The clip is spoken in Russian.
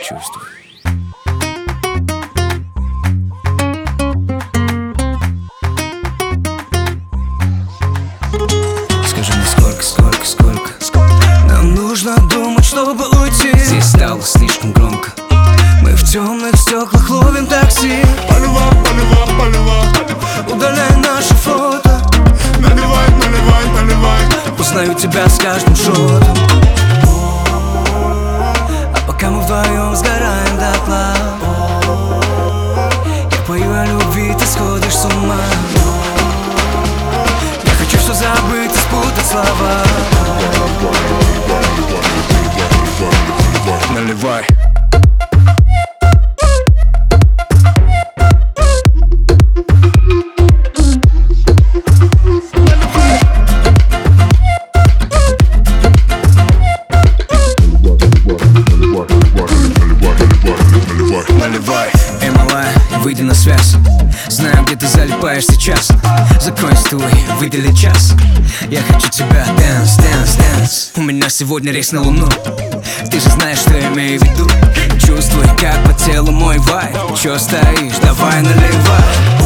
чувствуй. Скажи мне сколько нам нужно думать, чтобы уйти? Здесь стало слишком громко. Мы в темных стеклах ловим такси. Поливай. Удаляй наши фото. Наливай. Узнаю тебя с каждым шотом. А пока мы вдвоем сгораем дотла, я пою о любви, ты сходишь с ума. Я хочу все забыть и спутать слова. Наливай. Наливай, эй, малая, выйди на связь. Знаю, где ты залипаешь сейчас. Закрой стуй, выдели час. Я хочу тебя, dance. У меня сегодня рейс на Луну. Ты же знаешь, что я имею в виду. Чувствуй, как по телу мой вайб. Чё стоишь, давай наливай.